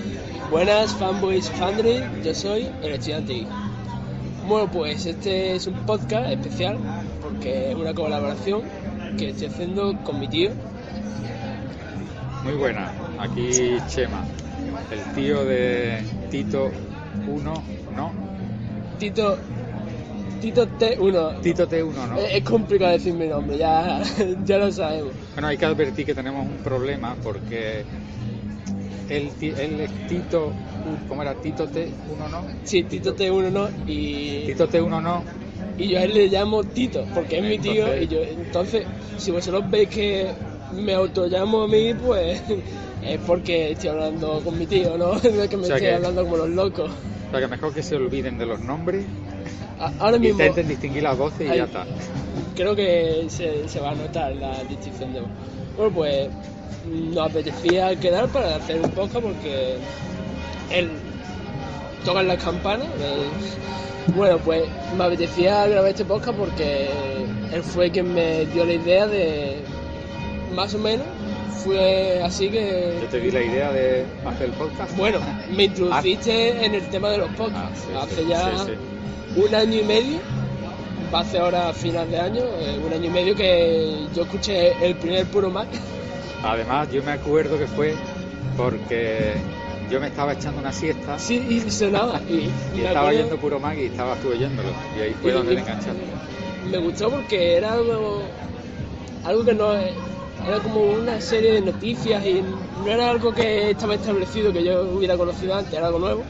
Buenas, fanboys y fandry, yo soy el estudiante I. Bueno, pues este es un podcast especial porque es una colaboración que estoy haciendo con mi tío. Muy buena, aquí Chema, el tío de Tito 1, ¿no? Tito T1. Tito T1, ¿no? Es complicado decir mi nombre, ya lo sabemos. Bueno, hay que advertir que tenemos un problema porque él es Tito, ¿cómo era? Tito T1, ¿no? Sí, Tito T1 no y... Tito T1 no. Y yo a él le llamo Tito, porque es mi tío, entonces, si vosotros veis que me autollamo a mí, pues es porque estoy hablando con mi tío, ¿no? No es que me estoy hablando como los locos. O sea, que mejor que se olviden de los nombres. Ahora mismo intenten distinguir las voces y ya está. Creo que se va a notar la distinción de voz. Bueno, pues nos apetecía quedar para hacer un podcast porque él toca las campanas. Bueno, pues me apetecía grabar este podcast porque él fue quien me dio la idea de... Más o menos, fue así que... Yo te di la idea de hacer el podcast. Bueno, me introduciste en el tema de los podcasts. Hace ya un año y medio, va a ser ahora a final de año, un año y medio que yo escuché el primer Puro Mac. Además, yo me acuerdo que fue porque yo me estaba echando una siesta. Sí, y sonaba. Y estaba oyendo Puro Mac y estabas tú oyéndolo. Y ahí fue donde le enganchaste. Me gustó porque era algo que no... Era como una serie de noticias y no era algo que estaba establecido, que yo hubiera conocido antes, era algo nuevo.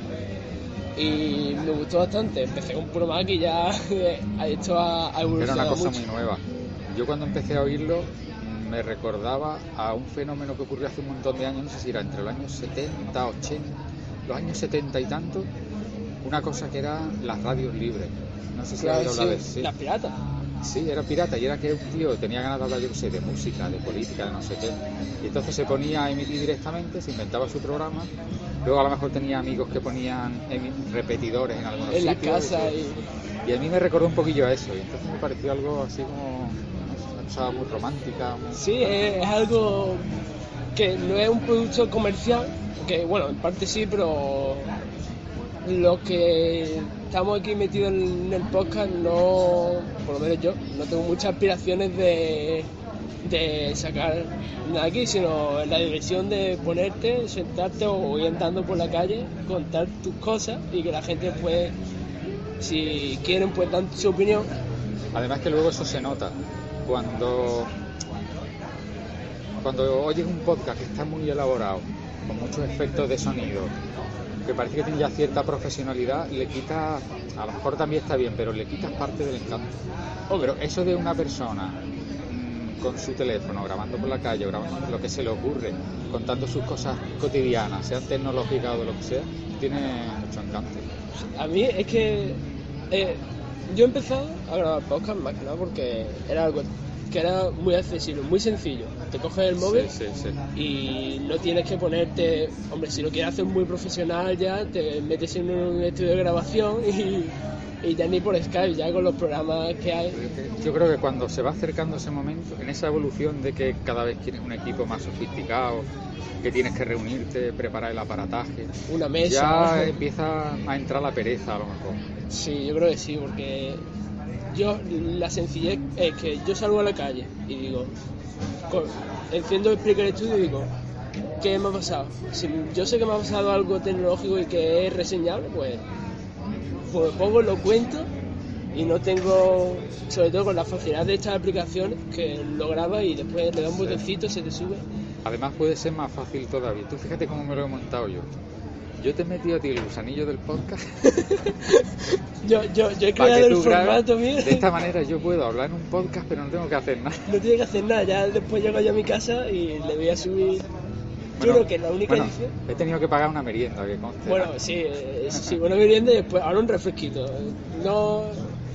Y me gustó bastante. Empecé con Puro Mac y ya esto ha evolucionado. Era una cosa mucho. muy nueva. Yo cuando empecé a oírlo me recordaba a un fenómeno que ocurrió hace un montón de años, no sé si era entre los años 70, 80, los años 70 y tanto, una cosa que era las radios libres. No sé si habéis hablado de eso. Las piratas. Sí, era pirata y era que un tío tenía ganas de hablar, yo no sé, de música, de política, de no sé qué. Y entonces se ponía a emitir directamente, se inventaba su programa. Luego a lo mejor tenía amigos que ponían repetidores en algunos sitios. En la casa. Y a mí me recordó un poquillo a eso. Y entonces me pareció algo así como una cosa muy romántica. Sí, es algo que no es un producto comercial, que bueno, en parte sí, pero lo que estamos aquí metidos en el podcast no, por lo menos yo, no tengo muchas aspiraciones de sacar nada aquí, sino la diversión de ponerte, sentarte o ir andando por la calle, contar tus cosas y que la gente pues, si quieren, pues dan su opinión. Además que luego eso se nota cuando oyes un podcast que está muy elaborado, con muchos efectos de sonido, que parece que tiene ya cierta profesionalidad, le quita, a lo mejor también está bien, pero le quitas parte del encanto. Pero eso de una persona con su teléfono, grabando por la calle, grabando lo que se le ocurre, contando sus cosas cotidianas, sean tecnológicas o de lo que sea, tiene mucho encanto. A mí es que yo he empezado a grabar podcast más que nada porque era algo que era muy accesible, muy sencillo. Te coges el móvil y no tienes que ponerte... Hombre, si lo quieres hacer muy profesional ya, te metes en un estudio de grabación y ya ni por Skype, ya con los programas que hay. Yo creo que cuando se va acercando ese momento, en esa evolución de que cada vez tienes un equipo más sofisticado, que tienes que reunirte, preparar el aparataje, una mesa, ya empieza a entrar la pereza a lo mejor. Sí, yo creo que sí, porque la sencillez es que yo salgo a la calle y digo, enciendo el Spreaker Studio y digo, ¿qué me ha pasado? Si yo sé que me ha pasado algo tecnológico y que es reseñable, pues pongo, lo cuento y no tengo, sobre todo con la facilidad de estas aplicaciones, que lo grabas y después le das un botoncito, se te sube. Además puede ser más fácil todavía. Tú fíjate cómo me lo he montado yo. Yo te he metido a ti el gusanillo del podcast. yo he creado el formato mío. De esta manera yo puedo hablar en un podcast, pero no tengo que hacer nada. No tiene que hacer nada, ya después llego yo a mi casa y le voy a subir. Yo creo que la única edición... He tenido que pagar una merienda, que conste. Bueno, sí, una merienda y después ahora un refresquito. No...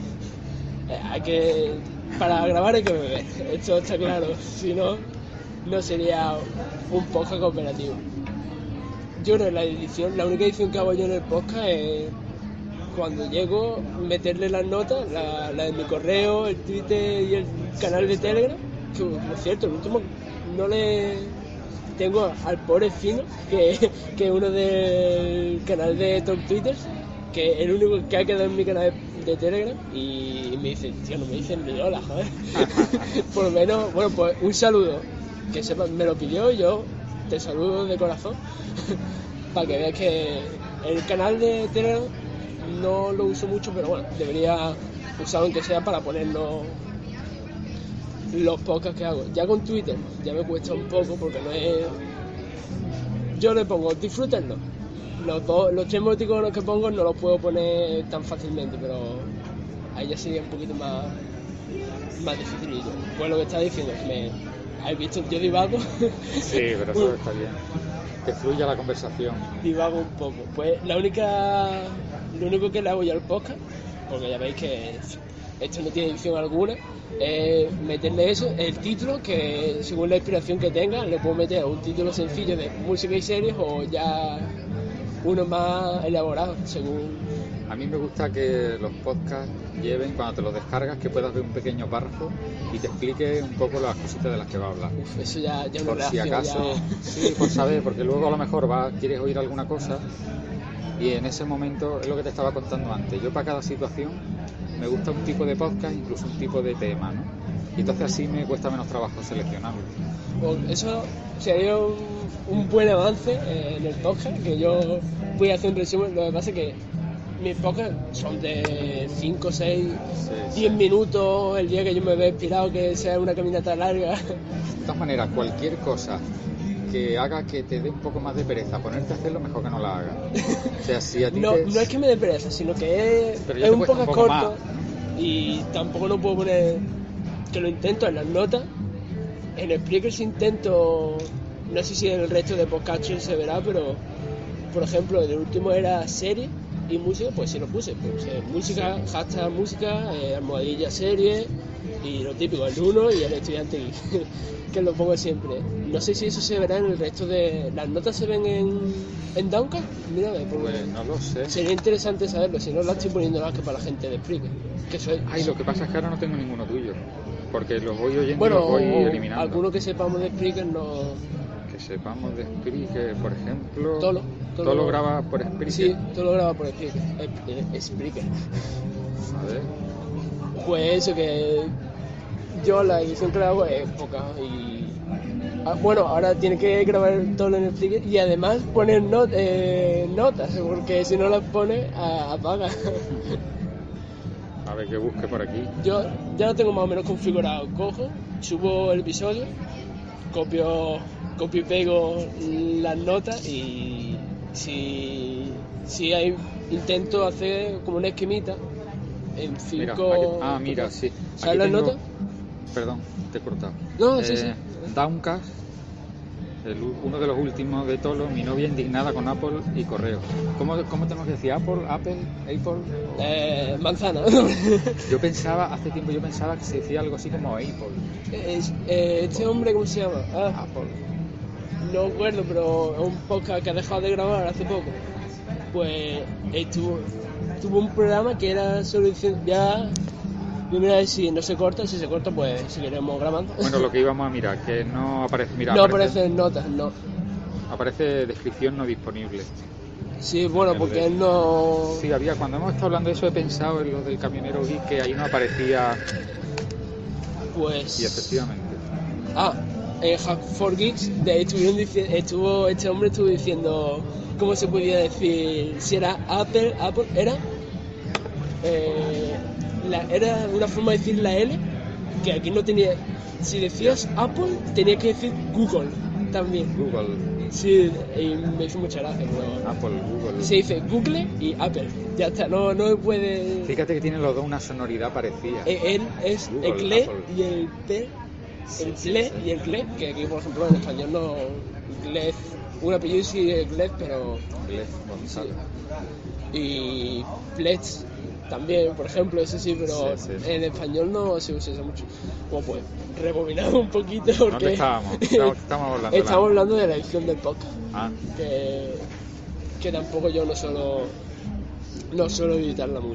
hay que... Para grabar hay que beber, esto está claro. Si no, no sería un podcast cooperativo. Yo creo que la única edición que hago yo en el podcast es cuando llego meterle las notas, la de mi correo, el Twitter y el canal de Telegram, que por cierto, el último no le tengo al pobre Fino, que es uno del canal de Top Twitter, que es el único que ha quedado en mi canal de Telegram, y me dice, tío, no me dicen ni hola, joder. Por lo menos, bueno, pues un saludo, que sepa, me lo pidió y yo te saludo de corazón, para que veas que el canal de Telegram no lo uso mucho, pero bueno, debería usarlo aunque sea para ponernos los podcasts que hago. Ya con Twitter ya me cuesta un poco porque no es... Yo le pongo disfrútenlo. Los 3 emoticonos que pongo no los puedo poner tan fácilmente, pero ahí ya sería un poquito más dificilillo. Pues lo que estaba diciendo es que ¿habéis visto? Yo divago. Sí, pero eso está bien. Que fluya la conversación. Divago un poco. Pues lo único que le hago yo al podcast, porque ya veis que esto no tiene edición alguna, meterle eso, el título, que según la inspiración que tenga le puedo meter un título sencillo de música y series o ya uno más elaborado según... A mí me gusta que los podcasts lleven, cuando te los descargas, que puedas ver un pequeño párrafo y te explique un poco las cositas de las que va a hablar. Uf, eso ya por si acaso, sí, por saber, porque luego a lo mejor quieres oír alguna cosa y en ese momento es lo que te estaba contando antes. Yo para cada situación me gusta un tipo de podcast, incluso un tipo de tema, ¿no? Y entonces así me cuesta menos trabajo seleccionarlo. Pues eso sería un buen avance en el podcast, que yo voy a hacer un resumen. Lo que pasa es que mis podcasts son de 5, 6, 10 minutos, el día que yo me vea inspirado, que sea una caminata larga. De todas maneras, cualquier cosa que haga que te dé un poco más de pereza ponerte a hacerlo, mejor que no la hagas. O sea, si a ti no es que me dé pereza, sino que es un podcast corto más, ¿no? Y tampoco no puedo poner, que lo intento en las notas. En Spreaker sí intento, no sé si en el resto de podcasts se verá, pero por ejemplo el último era serie y música, pues sí lo puse, música, hashtag música, almohadilla serie y lo típico, el 1 y el estudiante que lo pongo siempre. No sé si eso se verá en el resto de... ¿Las notas se ven en Downcast? Mira, pues no lo sé. Sería interesante saberlo, si no las estoy poniendo nada que para la gente de Spreaker. Lo que pasa es que ahora no tengo ninguno tuyo, porque los voy oyendo y los voy eliminando. Alguno que sepamos de Spreaker no... Que sepamos de Spreaker, por ejemplo... Todo lo graba por Spreaker. Sí, todo lo graba por Spreaker. A ver. Pues eso, que yo la edición que hago es poca y... Bueno, ahora tiene que grabar todo en Spreaker y además poner notas, porque si no las pone, apaga. A ver, que busque por aquí. Yo ya lo tengo más o menos configurado. Cojo, subo el episodio, copio y pego las notas y si intento hacer como una esquemita en 5... Mira, sí. ¿Sabes las notas? Perdón, te he cortado. No, sí. Downcast, uno de los últimos de Tolo, mi novia indignada con Apple y correo. ¿Cómo tenemos que decir? ¿Apple? Manzana. Hace tiempo yo pensaba que se decía algo así como Apple. Este hombre, ¿cómo se llama? Apple. No recuerdo, pero es un podcast que ha dejado de grabar hace poco. Pues tuvo un programa que era sobre... Ya mira, si no se corta, si se corta, pues seguiremos grabando. Bueno, lo que íbamos a mirar, que no aparece... Mira, no aparecen notas, no. Aparece descripción no disponible. Sí, bueno, porque él no... Sí, cuando hemos estado hablando de eso he pensado en lo del camionero geek, que ahí no aparecía... Pues... Y efectivamente. En Hack for Geeks este hombre estuvo diciendo cómo se podía decir, si era Apple era era una forma de decir la L que aquí no tenía. Si decías Apple tenías que decir Google también. Google. Sí, y me hizo mucha gracia, pero Apple, Google. Se dice Google y Apple, ya está, no puede. Fíjate que tienen los dos una sonoridad parecida. Él es Google, el cle Apple. Y el P. El gle y el gle, que aquí por ejemplo en español no... Glez, un apellido sí es Glez, pero... Glez Gonzalo. Sí. Y Pletz también, por ejemplo, ese sí, pero sí. En español no se usa eso mucho. Bueno, pues, rebobinamos un poquito porque... ¿Dónde estamos hablando? Estamos hablando de la edición del podcast. Ah. Que tampoco yo no suelo editarla mucho.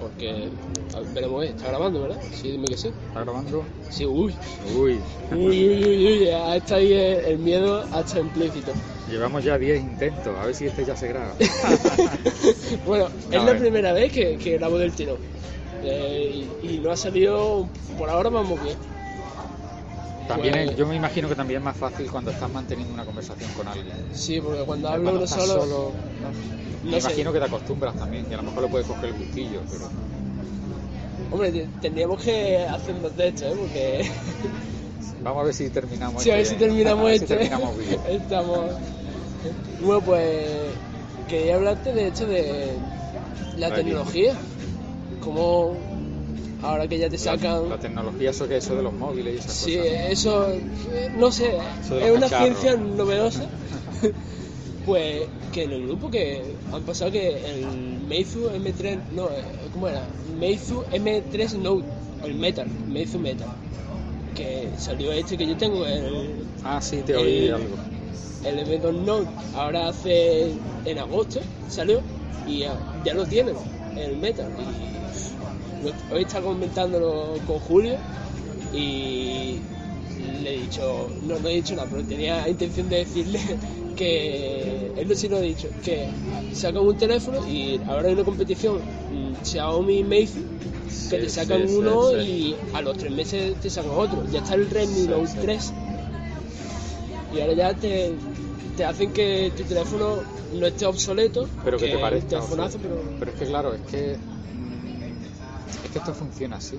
porque veremos, está grabando, ¿verdad? Sí, dime que sí. ¿Está grabando? Sí, uy. Uy. Está ahí el miedo hasta implícito. Llevamos ya 10 intentos, a ver si este ya se graba. Bueno, No, es la primera vez que grabo del tirón. Y no ha salido, por ahora vamos bien. También Pues- yo me imagino que también es más fácil cuando estás manteniendo una conversación con alguien. Sí, porque cuando Que hablo cuando uno estás solo... me No sé. imagino que te acostumbras también, y a lo mejor le puedes coger el gustillo, pero... Hombre, tendríamos que hacernos de esto, porque... Vamos a ver si terminamos Sí, a ver si terminamos a ver si este. terminamos bien. Estamos... Bueno, pues... Quería hablarte de hecho de la Vale. tecnología. Como ahora que ya te sacan... La tecnología, eso de los móviles y esas Sí, cosas. eso... No sé, Eso de es los una cacharros. ciencia novedosa. Pues que en el grupo que han pasado que el Meizu M3... No, ¿cómo era? Meizu M3 Note, o el Meizu Metal. Que salió este que yo tengo, Ah, sí, te oí el- algo. el M2 Note, ahora hace en agosto salió y ya lo tienen, el Metal. Y hoy estaba comentándolo con Julio y le he dicho, no he dicho nada, pero tenía intención de decirle que, él no sí lo ha dicho, que sacan un teléfono y ahora hay una competición, Xiaomi Meizu, que te sacan uno sí. y a los 3 meses te sacan otro. Ya está el Redmi Sí, Note sí. 3 y ahora ya te hacen que tu teléfono no esté obsoleto, Pero que te es un parezca. telefonazo, Pero es que claro, es que esto funciona así.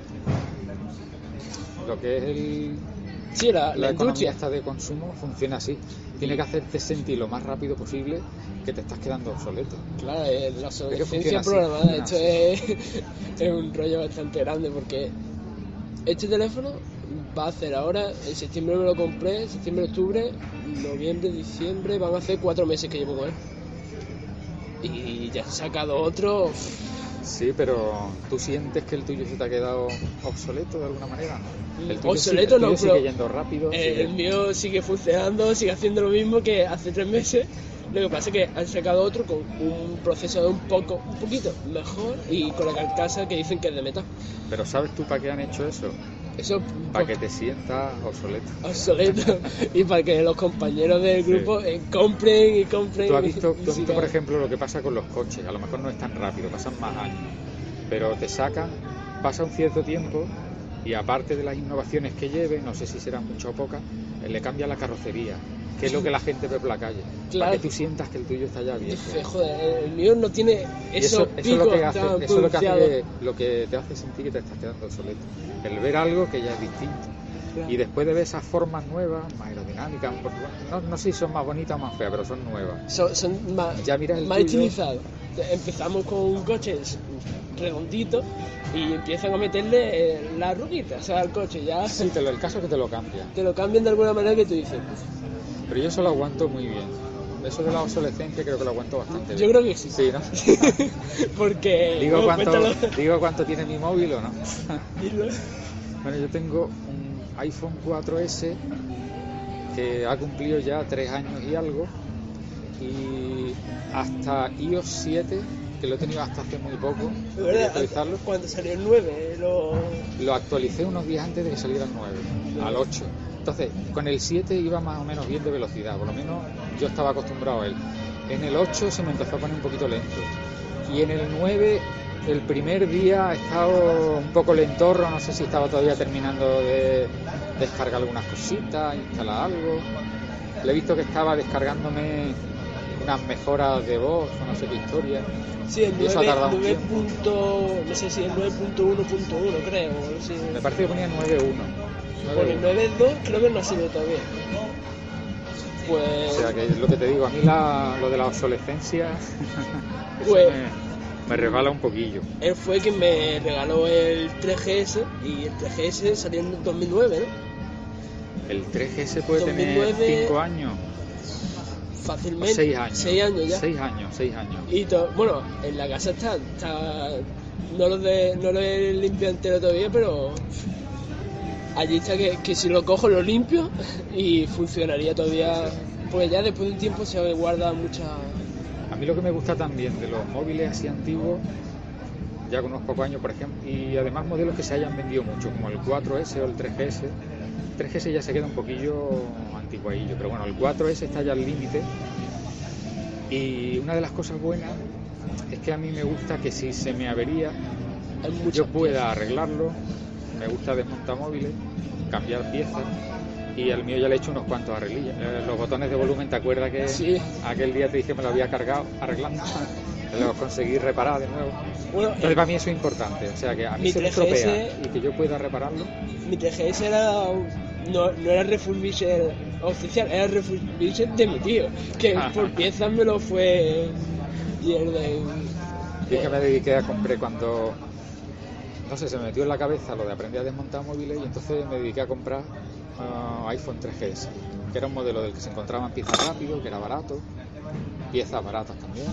Lo que es sí, la la economía industria. esta de consumo funciona así. Tiene que hacerte sentir lo más rápido posible que te estás quedando obsoleto. Claro, la funciona obsolescencia así, programada. funciona Esto así. es un rollo bastante grande porque este teléfono va a hacer ahora, en septiembre me lo compré, septiembre, octubre, noviembre, diciembre, van a hacer 4 meses que llevo con él. Y ya he sacado otro. Sí, pero ¿tú sientes que el tuyo se te ha quedado obsoleto de alguna manera? El tuyo Obsoleto el tuyo no, sigue pero yendo rápido. sigue- el mío sigue funcionando, sigue haciendo lo mismo que hace 3 meses. Lo que pasa es que han sacado otro con un procesador un poquito mejor y con la carcasa que dicen que es de metal. Pero ¿sabes tú para qué han hecho eso? Eso Para que te sientas obsoleto. obsoleto y para que los compañeros del grupo compren y compren. Tú has visto, y sigan. por ejemplo, lo que pasa con los coches. A lo mejor no es tan rápido, pasan más años. Pero te sacan, pasa un cierto tiempo y aparte de las innovaciones que lleve, no sé si serán muchas o pocas, le cambia la carrocería, que es lo que la gente ve por la calle. Claro. Para que tú sientas que el tuyo está ya viejo. Dice, joder, el mío no tiene Y esos eso es picos lo que hace, tan eso es lo que pronunciados. hace, lo que te hace sentir que te estás quedando obsoleto. El ver algo que ya es distinto. Claro. Y después de ver esas formas nuevas, más aerodinámicas, no sé si son más bonitas o más feas, pero son nuevas. Son más, Ya miras el más tuyo. estilizados. Empezamos con un coche redondito y empiezan a meterle la ruquita, o sea, al coche ya Sí, el caso es que te lo cambia. te lo cambian de alguna manera que tú dices. Pero yo eso lo aguanto muy bien. Eso de la obsolescencia creo que lo aguanto bastante Yo bien. creo que sí. Sí, ¿no? Porque... Digo, bueno, cuéntalo. digo cuánto tiene mi móvil o no. Dilo. Bueno, yo tengo un iPhone 4S que ha cumplido ya 3 años y algo. Y hasta iOS 7, que lo he tenido hasta hace muy poco, De quería verdad, actualizarlo. cuando salió el 9, Lo actualicé unos días antes de que saliera el 9, al 8. Entonces, con el 7 iba más o menos bien de velocidad, por lo menos yo estaba acostumbrado a él. En el 8 se me empezó a poner un poquito lento. Y en el 9, el primer día ha estado un poco lentorro, no sé si estaba todavía terminando de descargar algunas cositas, instalar algo. Le he visto que estaba descargándome unas mejoras de voz, o no sé qué historia. Sí, el Y eso ha 9, tardado un 9 tiempo. punto, no sé si es 9.1.1 creo, o algo así. Me parece que ponía 9.1. Por el 9.2 creo que no ha sido todavía. Pues... O sea, que es lo que te digo, a mí lo de la obsolescencia eso Pues- me resbala un poquillo. Él fue quien me regaló el 3GS y el 3GS salió en 2009, ¿no? El 3GS puede 2009, tener 5 años Fácilmente. o 6 años. 6 años ya. 6 años. Y bueno, en la casa está no lo he limpiado entero todavía, pero allí está que si lo cojo lo limpio y funcionaría todavía, porque ya después de un tiempo se guarda mucha... A mí lo que me gusta también de los móviles así antiguos ya con unos pocos años, por ejemplo, y además modelos que se hayan vendido mucho, como el 4S o el 3GS. El 3GS ya se queda un poquillo anticuadillo, pero bueno, el 4S está ya al límite. Y una de las cosas buenas es que a mí me gusta que si se me avería, yo pueda arreglarlo. Me gusta desmontar móviles, cambiar piezas, y al mío ya le he hecho unos cuantos arreglillos. Los botones de volumen, ¿te acuerdas que sí, aquel día te dije que me lo había cargado arreglando? Los conseguí reparar de nuevo. Bueno, entonces para mí eso es importante, o sea que a mí se me estropea y que yo pueda repararlo. Mi 3GS era no era refurbished oficial, era refurbished de mi tío, que por piezas me lo fue y el de... Y es que me dediqué a comprar cuando, no sé, se me metió en la cabeza lo de aprender a desmontar móviles, y entonces me dediqué a comprar iPhone 3GS, que era un modelo del que se encontraban piezas rápido, que era barato, piezas baratas también,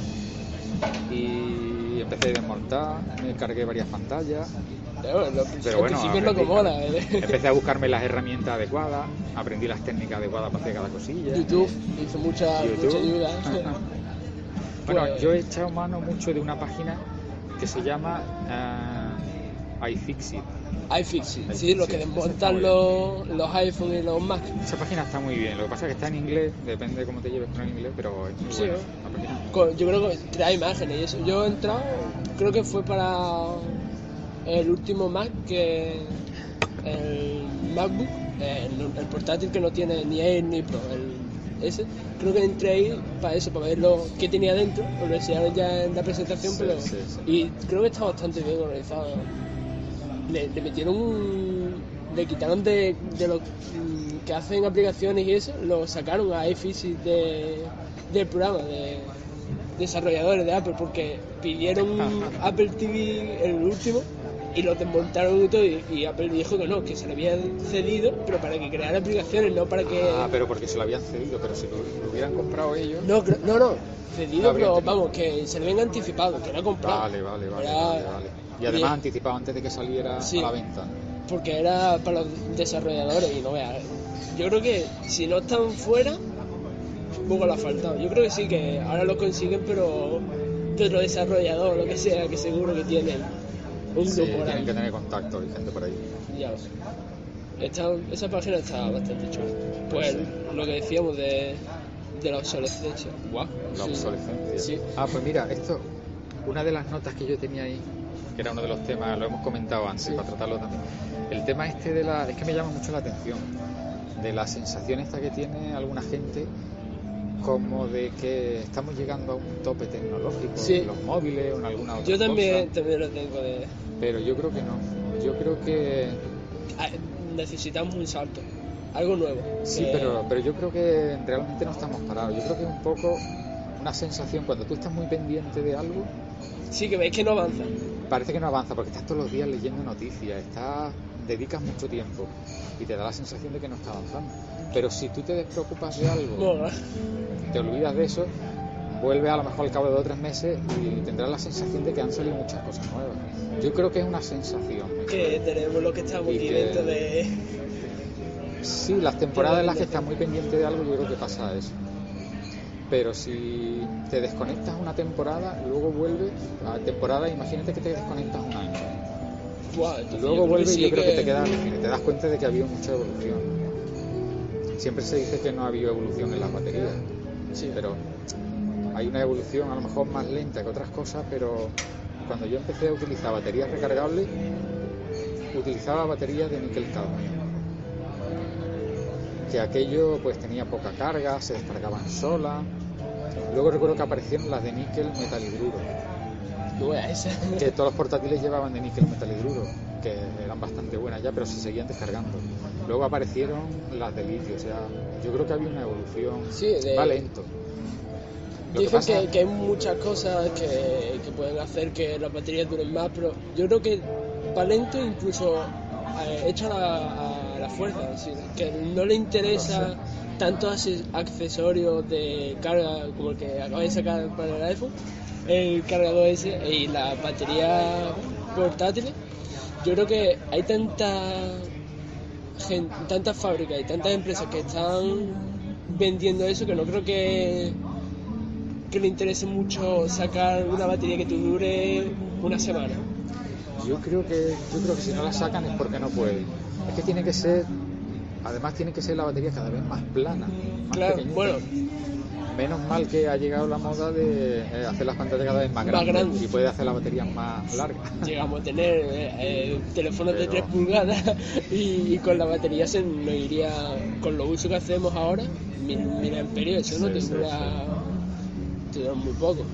y empecé a desmontar, me cargué varias pantallas. Pero bueno, empecé a buscarme las herramientas adecuadas, aprendí las técnicas adecuadas para hacer cada cosilla. YouTube hizo mucha ayuda. Bueno, yo he echado mano mucho de una página que se llama iFixit. iFixit, sí, los que desmontan los iPhone y los Mac. Esa página está muy bien, lo que pasa es que está en inglés, depende de cómo te lleves con el inglés, pero es muy buena. Yo creo que trae imágenes y eso. Yo he entrado, creo que fue para el último Mac, que el MacBook, el portátil que no tiene ni Air ni Pro, ese, creo que entré ahí para eso, para ver lo que tenía dentro, lo enseñaron ya en la presentación, pero y creo que está bastante bien organizado. Le quitaron de los que hacen aplicaciones y eso, lo sacaron a iFixit del programa de desarrolladores de Apple, porque pidieron Apple TV el último y lo desmontaron y todo, y Apple dijo que no, que se lo habían cedido, pero para que creara aplicaciones, no para que... pero porque se lo habían cedido, pero si lo hubieran comprado ellos... No, cedido, pero vamos, que se lo habían anticipado, que era comprado. Vale. Y además anticipado antes de que saliera a la venta. Porque era para los desarrolladores, y no veas, yo creo que si no están fuera, poco le ha faltado. Yo creo que sí, que ahora lo consiguen, pero otro desarrollador, lo que sea, que seguro que tienen un grupo por ahí. Tienen que tener contacto y gente por ahí. Ya esa página está bastante chula. Pues lo que decíamos de la obsolescencia. La obsolescencia. Sí. Pues mira, esto, una de las notas que yo tenía ahí, que era uno de los temas, lo hemos comentado antes para tratarlo también. El tema es que me llama mucho la atención, de la sensación esta que tiene alguna gente, como de que estamos llegando a un tope tecnológico en los móviles o en alguna otra cosa. Yo también lo tengo de... Pero yo creo que no. Yo creo que... necesitamos un salto, algo nuevo. Sí, pero yo creo que realmente no estamos parados. Yo creo que es un poco una sensación, cuando tú estás muy pendiente de algo... Sí, que veis que no avanza. Parece que no avanza, porque estás todos los días leyendo noticias, dedicas mucho tiempo y te da la sensación de que no está avanzando. Pero si tú te despreocupas de algo, te olvidas de eso, vuelves a lo mejor al cabo de 2 o 3 meses y tendrás la sensación de que han salido muchas cosas nuevas. Yo creo que es una sensación. Que tenemos lo que estamos aquí dentro de... Sí, las temporadas en las que estás muy pendiente de algo, yo creo que pasa eso. Pero si te desconectas una temporada, luego vuelves a temporada, imagínate que te desconectas un año. Y luego vuelves y yo creo que te das cuenta de que ha habido mucha evolución. Siempre se dice que no ha habido evolución en las baterías, pero hay una evolución a lo mejor más lenta que otras cosas, pero cuando yo empecé a utilizar baterías recargables, utilizaba baterías de níquel cadmio, que aquello pues tenía poca carga, se descargaban solas. Luego recuerdo que aparecieron las de níquel metalhidruro, que todos los portátiles llevaban de níquel metalhidruro, que eran bastante buenas ya, pero se seguían descargando. Luego aparecieron las de litio, o sea, yo creo que había una evolución. Va lento. Dicen que hay muchas cosas que pueden hacer que las baterías duren más, pero yo creo que va lento, incluso hecho a la fuerza, es decir, que no le interesa tantos accesorios de carga como el que acaba de sacar para el iPhone, el cargador ese y la batería portátiles. Yo creo que hay tantas fábricas y tantas empresas que están vendiendo eso, que no creo que le interese mucho sacar una batería que te dure una semana. Yo creo que si no la sacan es porque no pueden. Es que tiene que ser, además tiene que ser la batería cada vez más plana, más claro, pequeñita. bueno, menos mal que ha llegado la moda de hacer las pantallas cada vez más grandes y puede hacer las baterías más largas. Llegamos a tener teléfonos de 3 pulgadas y con la batería se nos iría, con los usos que hacemos ahora, 1000 amperios, eso no te dura muy poco.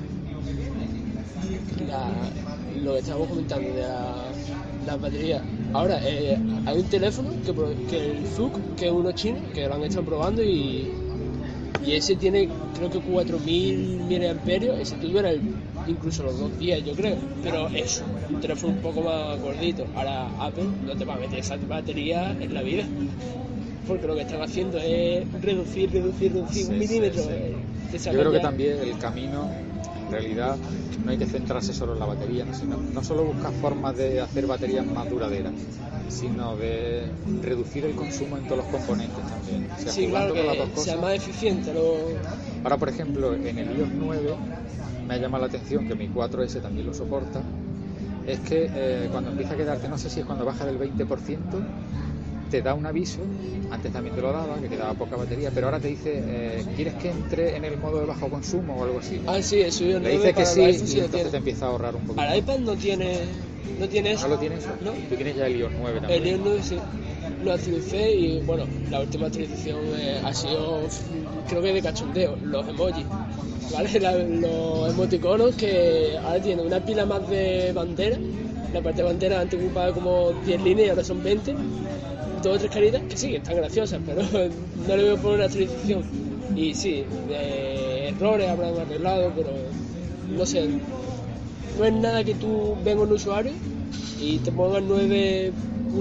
Lo que estábamos comentando de las baterías. Ahora, hay un teléfono que el Zug, que es uno chino, que lo han estado probando y ese tiene creo que 4000 mAh, ese te dura incluso los 2 días, yo creo, pero es un teléfono un poco más gordito. Ahora Apple no te va a meter esa batería en la vida, porque lo que están haciendo es reducir un milímetro. Yo creo que también el camino, en realidad, no hay que centrarse solo en la batería, no solo buscar formas de hacer baterías más duraderas, sino de reducir el consumo en todos los componentes también. O sea, sí, claro, que sea más eficiente. Ahora, por ejemplo, en el iOS 9 me ha llamado la atención, que mi 4S también lo soporta, es que cuando empieza a quedarte, no sé si es cuando baja del 20%, te da un aviso. Antes también te lo daba, que quedaba poca batería, pero ahora te dice, ¿quieres que entre en el modo de bajo consumo o algo así? Ah, sí, eso yo le dice que sí, y entonces te empieza a ahorrar un poquito. Al iPad no tiene eso. ¿No lo tienes? ¿No? Tú tienes ya el iOS 9 también. El iOS 9 sí, lo actualicé y bueno, la última actualización ha sido, creo que de cachondeo, los emojis, ¿vale? Los emoticonos, que ahora tienen una pila más de bandera. La parte de bandera antes ocupaba como 10 líneas y ahora son 20. 2 o 3 caritas que sí, están graciosas, pero no le voy a poner una actualización. Y sí, errores habrán arreglado, pero no sé, no es nada que tú vengas un usuario y te pongas 9.1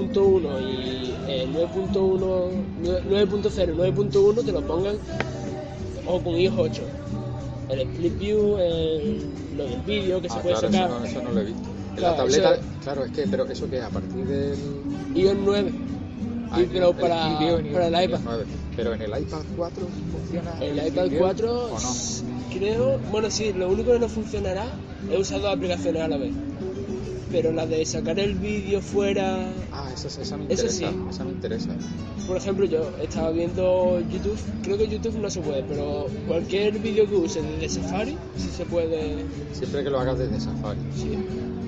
y 9.1, 9.0, 9.1 te lo pongan, o con iOS 8. El Split View, lo del vídeo que se puede sacar. Eso no lo he visto. En Claro, la tableta, claro, es que, pero eso que es a partir del iOS 9. Pero para el iPad. 9. Pero en el iPad 4 funciona. El iPad 4 ¿o no? Creo, bueno, sí, lo único que no funcionará es usar 2 aplicaciones a la vez. Pero la de sacar el vídeo fuera. Esa me interesa. Sí. Esa me interesa. Por ejemplo, yo estaba viendo YouTube, creo que YouTube no se puede, pero cualquier vídeo que use desde Safari sí se puede. Siempre que lo hagas desde Safari. Sí.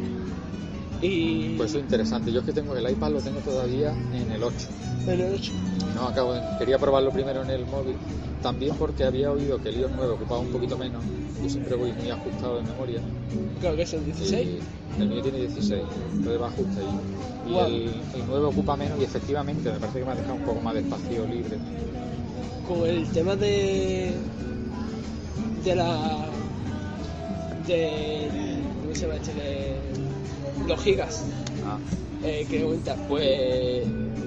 Y... Pues eso es interesante. Yo es que tengo el iPad, lo tengo todavía en el 8. En el 8. Quería probarlo primero en el móvil, también porque había oído que el iOS 9 ocupaba un poquito menos. Yo siempre voy muy ajustado de memoria. Claro que es el 16. El mío tiene 16, entonces va ajuste ahí. Y wow. el 9 ocupa menos y efectivamente me parece que me ha dejado un poco más de espacio libre. Con el tema de ¿cómo se llama este? De los gigas que comentar, pues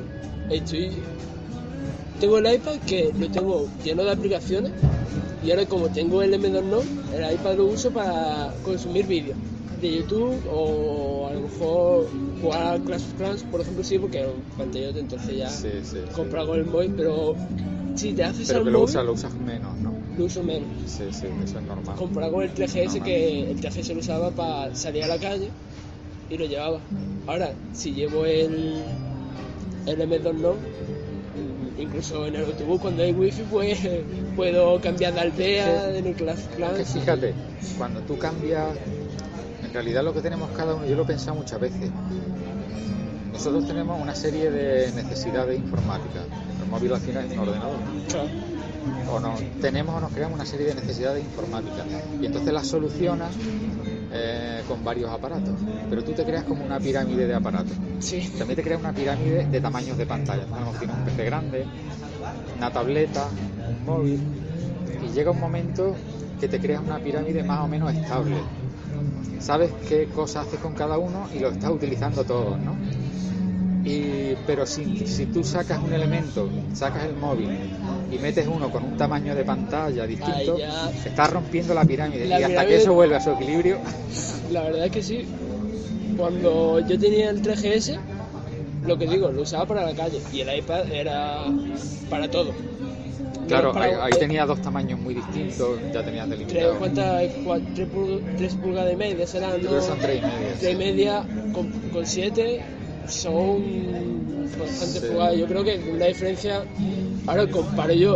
tengo el iPad que lo tengo lleno de aplicaciones y ahora como tengo el M2 Note, el iPad lo uso para consumir vídeos de YouTube o a lo mejor jugar a Clash of Clans, por ejemplo, sí, porque es un pantallote, entonces ya compro con el móvil, pero si te haces pero al que móvil, lo usas menos, ¿no? Lo uso menos. Sí, eso es normal. Comparado con el 3GS, que el 3GS lo usaba para salir a la calle y lo llevaba. Ahora, si llevo el M2 Note, incluso en el autobús cuando hay wifi, pues puedo cambiar de aldea en el Clash of Clans. Es que fíjate, cuando tú cambias, en realidad lo que tenemos cada uno, yo lo he pensado muchas veces, nosotros tenemos una serie de necesidades informáticas. El móvil al final es un ordenador. Claro. O nos creamos una serie de necesidades informáticas y entonces las solucionas con varios aparatos, pero tú te creas como una pirámide de aparatos. Sí. También te creas una pirámide de tamaños de pantalla. Tienes un PC grande, una tableta, un móvil, y llega un momento que te creas una pirámide más o menos estable. Sabes qué cosas haces con cada uno y lo estás utilizando todos, ¿no? Pero si tú sacas un elemento, sacas el móvil y metes uno con un tamaño de pantalla distinto, estás rompiendo la pirámide. Y hasta que eso vuelve a su equilibrio. La verdad es que sí. Cuando yo tenía el 3GS, lo que digo, lo usaba para la calle y el iPad era para todo. Claro, ahí tenía dos tamaños muy distintos, ya tenías delimitado. ¿Cuántas? 3 pulgadas y media serán, ¿no? Yo creo que son 3,5. 3,5 con 7 son bastante pulgadas. Yo creo que una diferencia. Ahora comparo yo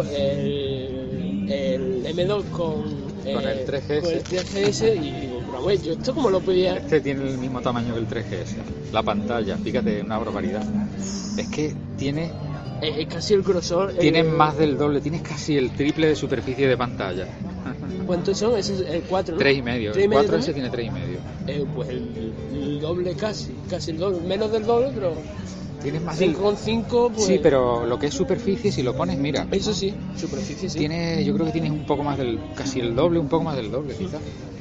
el M2 con el 3GS. Con el 3GS y digo, pero güey, yo esto como lo podía. Este tiene el mismo tamaño que el 3GS. La pantalla, fíjate, una barbaridad. Es que tiene. Es casi el grosor. Tienes más del doble, tienes casi el triple de superficie de pantalla. ¿Cuántos son? Ese es el 4, ¿no? 3,5. El 4S tiene 3,5. Pues el doble casi el doble. Menos del doble, pero. Tienes más 5,5 pues. Sí, pero lo que es superficie, si lo pones, mira. Eso sí, superficie sí. Yo creo que tienes un poco más casi el doble, un poco más del doble, quizás.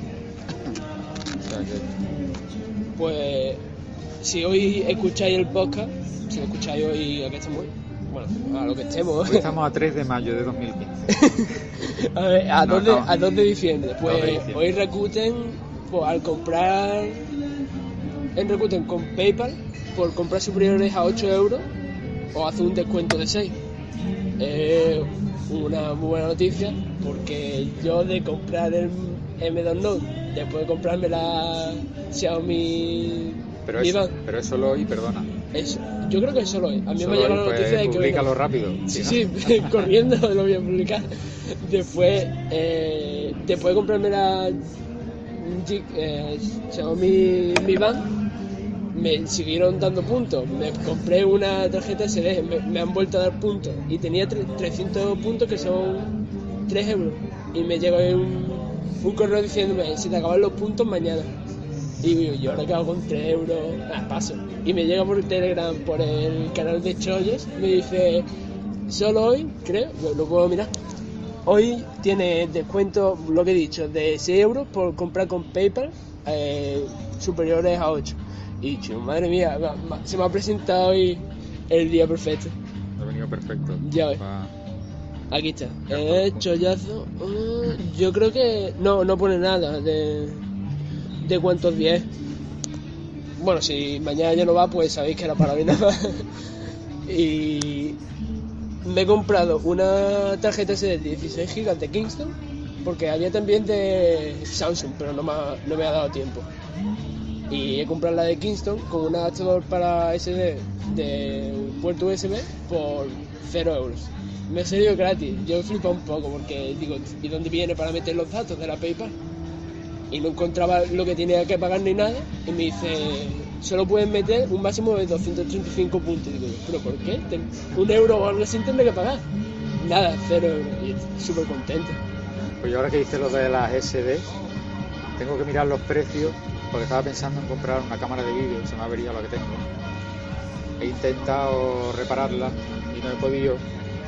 O sea que. Pues. Si hoy escucháis el podcast, si lo escucháis hoy, ¿a qué estamos? Bueno, a lo que estemos. Hoy estamos a 3 de mayo de 2015. A ver, ¿a 2 de diciembre? Pues hoy Rakuten, pues, al comprar en Rakuten con PayPal, por comprar superiores a 8 euros, os hace un descuento de 6. Una muy buena noticia, porque yo de comprar el M2 Note, después de comprarme la Xiaomi... Pero es solo hoy, perdona. Yo creo que es solo hoy. A mí solo me ha llegado la noticia de que... Publícalo rápido. Sí, corriendo lo voy a publicar. Después de comprarme la Xiaomi Mi Band, me siguieron dando puntos. Me compré una tarjeta SD, me han vuelto a dar puntos. Y tenía 300 puntos, que son 3 euros. Y me llegó un correo diciéndome, si te acaban los puntos mañana. Y yo ahora quedo con 3 euros, paso. Y me llega por Telegram, por el canal de Chollos, me dice, solo hoy, creo, lo puedo mirar, hoy tiene descuento, lo que he dicho, de 6 euros por comprar con PayPal superiores a 8. Y he dicho, madre mía, se me ha presentado hoy el día perfecto. Ha venido perfecto. Ya ves. Aquí está. Chollazo. Yo creo que no pone nada de cuántos días. Bueno, si mañana ya no va, pues sabéis que era para mí nada más. Y me he comprado una tarjeta SD de 16 GB de Kingston, porque había también de Samsung, pero no me ha dado tiempo. Y he comprado la de Kingston con un adaptador para SD de puerto USB por 0 euros. Me ha salido gratis. Yo he flipado un poco porque digo, ¿y dónde viene para meter los datos de la PayPal? Y no encontraba lo que tenía que pagar ni nada, y me dice, solo puedes meter un máximo de 235 puntos. Y digo, ¿pero por qué? 1 euro o algo así tendré que pagar. Nada, 0 euros. Y súper contento. Pues yo ahora que dices lo de las SD, tengo que mirar los precios, porque estaba pensando en comprar una cámara de vídeo, se me ha averiado la que tengo. He intentado repararla y no he podido.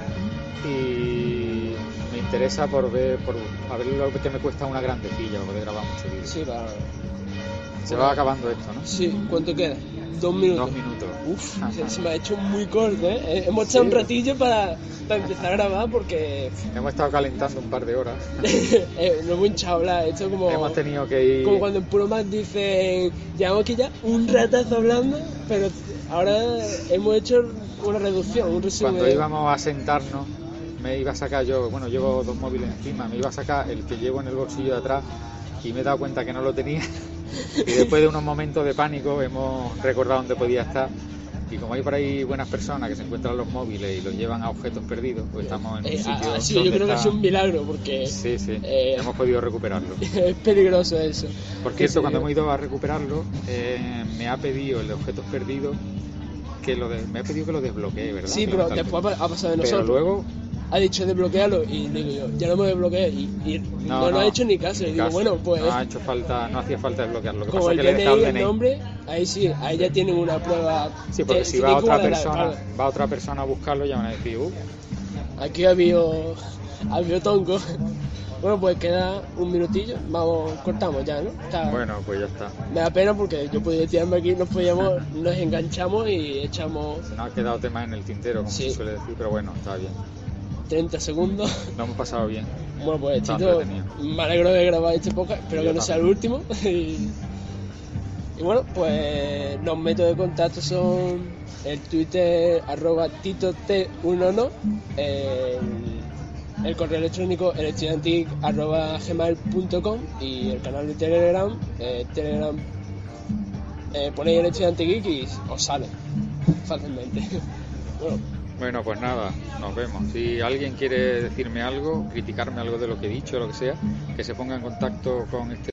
Y me interesa por ver lo que me cuesta una grandecilla para poder grabar mucho vídeo. Sí, va. Se va acabando esto, ¿no? Sí, ¿cuánto queda? 2 minutos. 2 minutos. Uf, se me ha hecho muy corto, ¿eh? Hemos echado un ratillo para empezar a grabar porque... Hemos estado calentando un par de horas. No hemos hinchado a hablar. Esto como... Hemos tenido que ir... Como cuando en Puro Más dicen, llevamos aquí ya un ratazo hablando, pero ahora hemos hecho una reducción, un resumen. Cuando íbamos a sentarnos, me iba a sacar yo, bueno, llevo 2 móviles encima, me iba a sacar el que llevo en el bolsillo de atrás y me he dado cuenta que no lo tenía. Y después de unos momentos de pánico hemos recordado dónde podía estar. Y como hay por ahí buenas personas que se encuentran los móviles y los llevan a objetos perdidos, pues estamos en un sitio sí, yo creo que ha sido un milagro porque... Sí, hemos podido recuperarlo. Es peligroso eso. Por cierto, cuando hemos ido a recuperarlo, me ha pedido el de objetos perdidos me ha pedido que lo desbloquee, ¿verdad? Sí, pero después ha pasado de nosotros. Pero luego... Ha dicho desbloquearlo y digo yo, ya no me desbloqueé y no ha hecho ni caso. Y digo, bueno, pues... No hacía falta desbloquearlo. Lo que como pasa el es que le he dejado DNI, el nombre, ahí sí, ahí ya tienen una prueba. Sí, porque si va otra persona a buscarlo, ya van a decir, aquí ha habido tongo. Bueno, pues queda un minutillo, cortamos ya, ¿no? Bueno, pues ya está. Me da pena porque yo podía tirarme aquí, nos enganchamos y echamos... Se nos ha quedado tema en el tintero, como se suele decir, pero bueno, está bien. 30 segundos. Lo hemos pasado bien. Bueno, pues Chito, me alegro de grabar este podcast, espero que no sea el último. Y bueno, pues los métodos de contacto son el Twitter @TitoT1no, el correo electrónico elestudiantegeek@gmail.com y el canal de Telegram, ponéis el Estudiante Geek y os sale fácilmente. Bueno, pues nada, nos vemos. Si alguien quiere decirme algo, criticarme algo de lo que he dicho, lo que sea, que se ponga en contacto con este